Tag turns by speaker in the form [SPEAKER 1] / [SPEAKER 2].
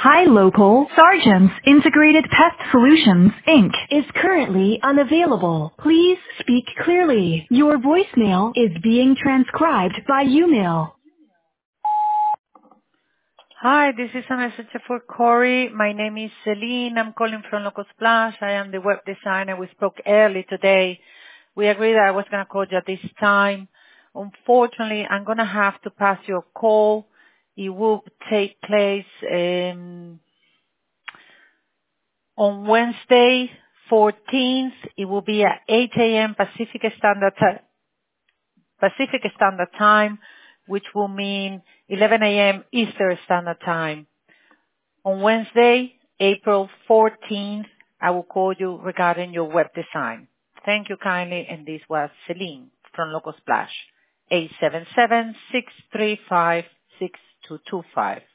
[SPEAKER 1] Hi Local, Sargent's Integrated Pest Solutions, Inc. is currently unavailable. Please speak clearly. Your voicemail is being transcribed by Umail.
[SPEAKER 2] Hi, this is a message for Corey. My name is Celine. I'm calling from Locust Splash. I am the web designer. We spoke early today. We agreed that I was going to call you at this time. Unfortunately, I'm going to have to pass your call. It will take place on Wednesday, 14th. It will be at 8 a.m. Pacific Standard Time, which will mean 11 a.m. Eastern Standard Time. On Wednesday, April 14th, I will call you regarding your web design. Thank you kindly, and this was Celine from Local Splash, 877-635-6225.